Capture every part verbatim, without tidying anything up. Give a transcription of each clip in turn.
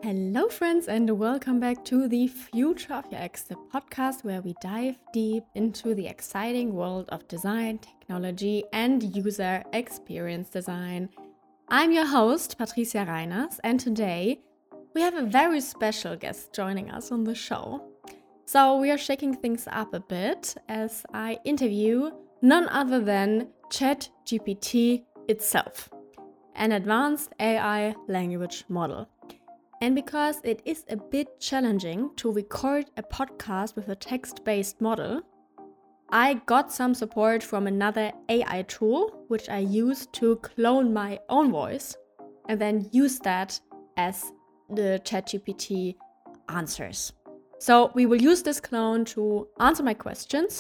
Hello, friends, and welcome back to the Future of U X, the podcast where we dive deep into the exciting world of design, technology, and user experience design. I'm your host, Patricia Reiners, and today we have a very special guest joining us on the show. So we are shaking things up a bit as I interview none other than ChatGPT itself, an advanced A I language model. And because it is a bit challenging to record a podcast with a text-based model, I got some support from another A I tool, which I use to clone my own voice and then use that as the ChatGPT answers. So we will use this clone to answer my questions.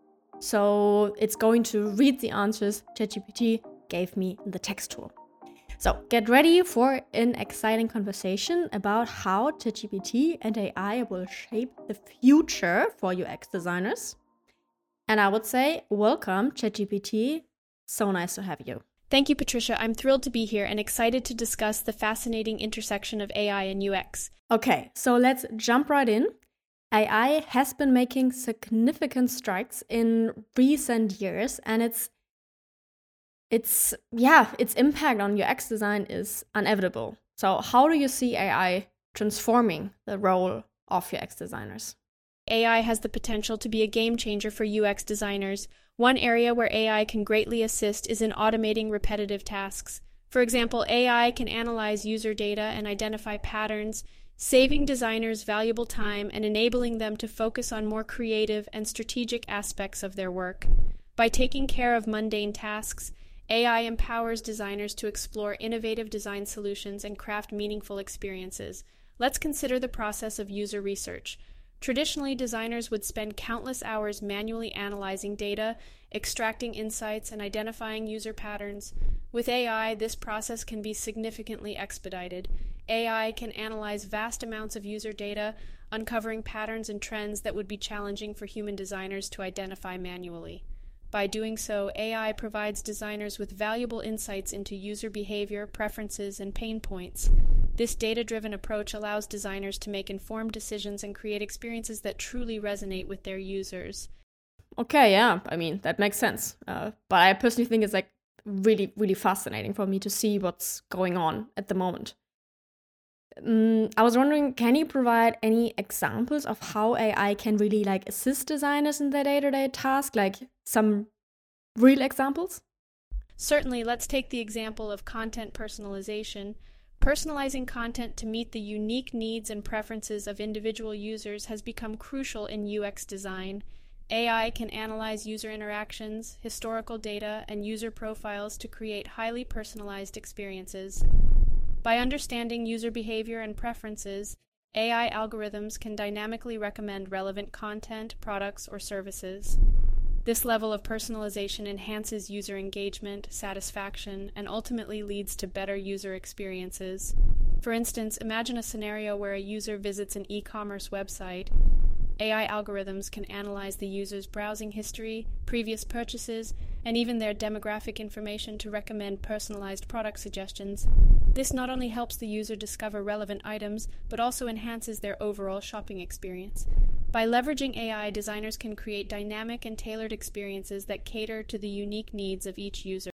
So it's going to read the answers ChatGPT gave me in the text tool. So get ready for an exciting conversation about how ChatGPT and A I will shape the future for U X designers. And I would say, welcome, ChatGPT. So nice to have you. Thank you, Patricia. I'm thrilled to be here and excited to discuss the fascinating intersection of A I and U X. Okay, so let's jump right in. A I has been making significant strides in recent years, and it's It's, yeah, its impact on U X design is inevitable. So how do you see A I transforming the role of U X designers? A I has the potential to be a game changer for U X designers. One area where A I can greatly assist is in automating repetitive tasks. For example, A I can analyze user data and identify patterns, saving designers valuable time and enabling them to focus on more creative and strategic aspects of their work. By taking care of mundane tasks, A I empowers designers to explore innovative design solutions and craft meaningful experiences. Let's consider the process of user research. Traditionally, designers would spend countless hours manually analyzing data, extracting insights, and identifying user patterns. With A I, this process can be significantly expedited. A I can analyze vast amounts of user data, uncovering patterns and trends that would be challenging for human designers to identify manually. By doing so, A I provides designers with valuable insights into user behavior, preferences, and pain points. This data-driven approach allows designers to make informed decisions and create experiences that truly resonate with their users. Okay, yeah, I mean, that makes sense. Uh, but I personally think it's like really, really fascinating for me to see what's going on at the moment. Um, I was wondering, can you provide any examples of how A I can really like assist designers in their day-to-day task, like some real examples? Certainly, let's take the example of content personalization. Personalizing content to meet the unique needs and preferences of individual users has become crucial in U X design. A I can analyze user interactions, historical data, and user profiles to create highly personalized experiences. By understanding user behavior and preferences, A I algorithms can dynamically recommend relevant content, products, or services. This level of personalization enhances user engagement, satisfaction, and ultimately leads to better user experiences. For instance, imagine a scenario where a user visits an e-commerce website. A I algorithms can analyze the user's browsing history, previous purchases, and even their demographic information to recommend personalized product suggestions. This not only helps the user discover relevant items, but also enhances their overall shopping experience. By leveraging A I, designers can create dynamic and tailored experiences that cater to the unique needs of each user.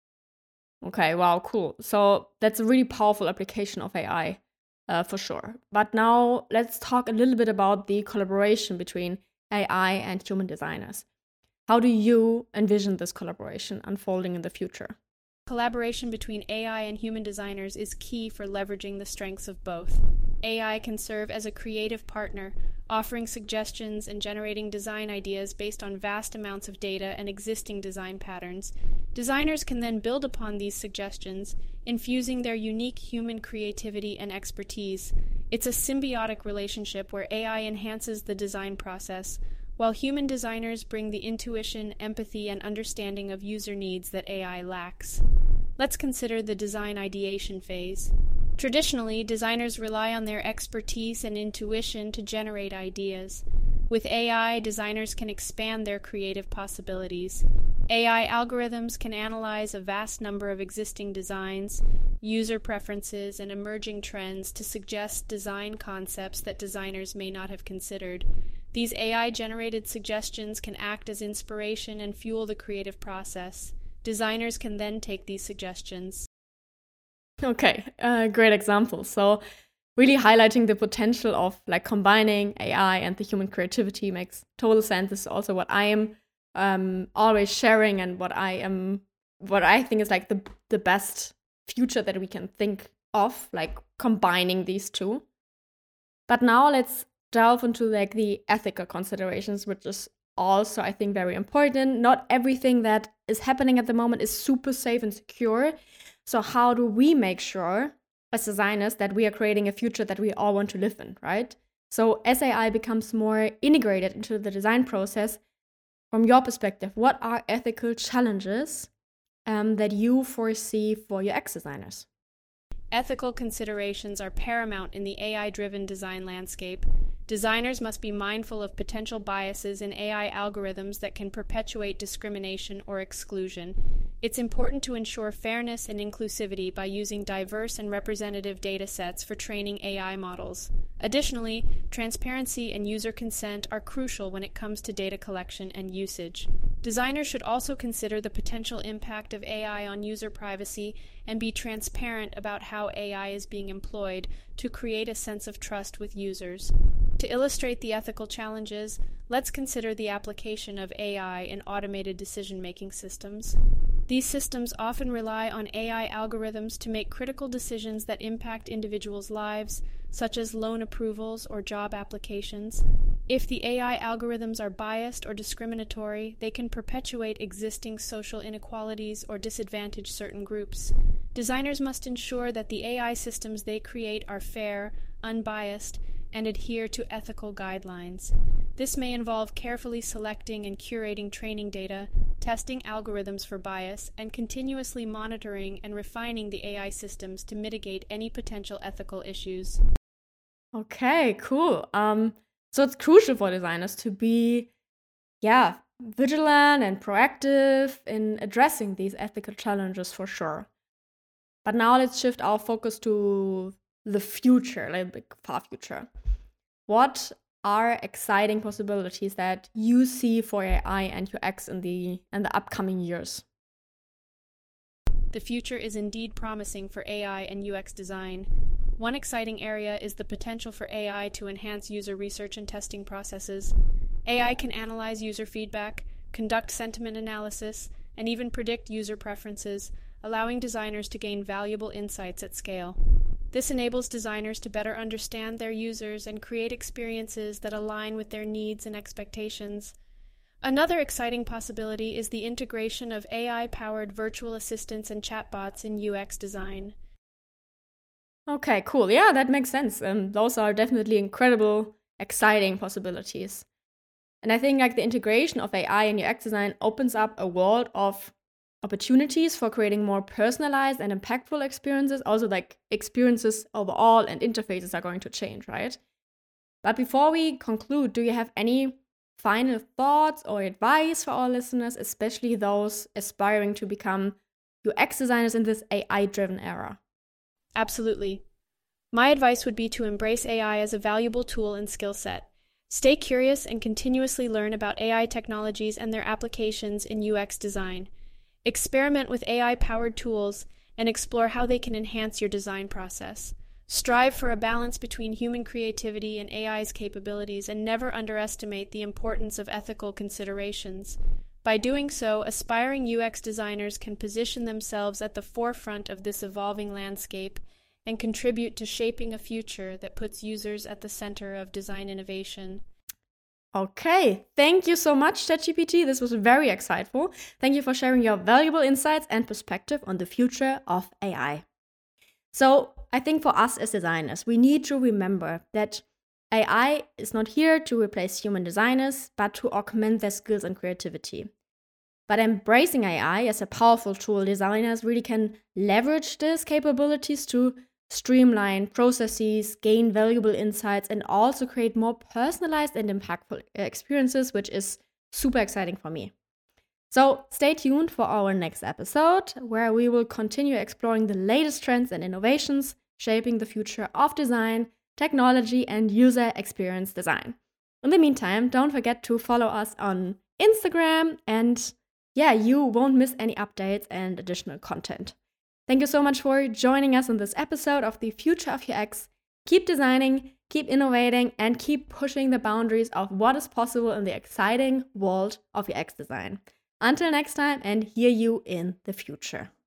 Okay, wow, cool. So that's a really powerful application of A I. Uh, for sure. But now let's talk a little bit about the collaboration between A I and human designers. How do you envision this collaboration unfolding in the future? Collaboration between A I and human designers is key for leveraging the strengths of both. A I can serve as a creative partner, offering suggestions and generating design ideas based on vast amounts of data and existing design patterns. Designers can then build upon these suggestions, infusing their unique human creativity and expertise. It's a symbiotic relationship where A I enhances the design process, while human designers bring the intuition, empathy, and understanding of user needs that A I lacks. Let's consider the design ideation phase. Traditionally, designers rely on their expertise and intuition to generate ideas. With A I, designers can expand their creative possibilities. A I algorithms can analyze a vast number of existing designs, user preferences, and emerging trends to suggest design concepts that designers may not have considered. These A I-generated suggestions can act as inspiration and fuel the creative process. Designers can then take these suggestions. Okay, uh, great example. So really highlighting the potential of like combining A I and the human creativity makes total sense. This is also what I am um, always sharing, and what I am, what I think is like the the best future that we can think of, like combining these two. But now let's delve into like the ethical considerations, which is also, I think, very important. Not everything that is happening at the moment is super safe and secure. So how do we make sure as designers that we are creating a future that we all want to live in, right? So as A I becomes more integrated into the design process, from your perspective, what are ethical challenges um, that you foresee for U X designers? Ethical considerations are paramount in the A I-driven design landscape. Designers must be mindful of potential biases in A I algorithms that can perpetuate discrimination or exclusion. It's important to ensure fairness and inclusivity by using diverse and representative data sets for training A I models. Additionally, transparency and user consent are crucial when it comes to data collection and usage. Designers should also consider the potential impact of A I on user privacy and be transparent about how A I is being employed to create a sense of trust with users. To illustrate the ethical challenges, let's consider the application of A I in automated decision-making systems. These systems often rely on A I algorithms to make critical decisions that impact individuals' lives, such as loan approvals or job applications. If the A I algorithms are biased or discriminatory, they can perpetuate existing social inequalities or disadvantage certain groups. Designers must ensure that the A I systems they create are fair, unbiased, and adhere to ethical guidelines. This may involve carefully selecting and curating training data, testing algorithms for bias, and continuously monitoring and refining the A I systems to mitigate any potential ethical issues. Okay, cool. Um, so it's crucial for designers to be, yeah, vigilant and proactive in addressing these ethical challenges for sure. But now let's shift our focus to the future, like the far future. What are exciting possibilities that you see for A I and U X in the in the upcoming years? The future is indeed promising for A I and U X design. One exciting area is the potential for A I to enhance user research and testing processes. A I can analyze user feedback, conduct sentiment analysis, and even predict user preferences, allowing designers to gain valuable insights at scale. This enables designers to better understand their users and create experiences that align with their needs and expectations. Another exciting possibility is the integration of A I-powered virtual assistants and chatbots in U X design. Okay, cool. Yeah, that makes sense. Um, those are definitely incredible, exciting possibilities. And I think like the integration of A I in U X design opens up a world of opportunities for creating more personalized and impactful experiences. Also, like experiences overall and interfaces are going to change, right? But before we conclude, do you have any final thoughts or advice for our listeners, especially those aspiring to become U X designers in this A I-driven era? Absolutely. My advice would be to embrace A I as a valuable tool and skill set. Stay curious and continuously learn about A I technologies and their applications in U X design. Experiment with A I-powered tools and explore how they can enhance your design process. Strive for a balance between human creativity and A I's capabilities, and never underestimate the importance of ethical considerations. By doing so, aspiring U X designers can position themselves at the forefront of this evolving landscape and contribute to shaping a future that puts users at the center of design innovation. Okay, thank you so much, ChatGPT. This was very insightful. Thank you for sharing your valuable insights and perspective on the future of A I. So I think for us as designers, we need to remember that A I is not here to replace human designers, but to augment their skills and creativity. But embracing A I as a powerful tool, designers really can leverage these capabilities to streamline processes, gain valuable insights, and also create more personalized and impactful experiences, which is super exciting for me. So stay tuned for our next episode, where we will continue exploring the latest trends and innovations shaping the future of design, technology, and user experience design. In the meantime, don't forget to follow us on Instagram, and yeah, you won't miss any updates and additional content. Thank you so much for joining us in this episode of the Future of U X. Keep designing, keep innovating, and keep pushing the boundaries of what is possible in the exciting world of U X design. Until next time, and hear you in the future.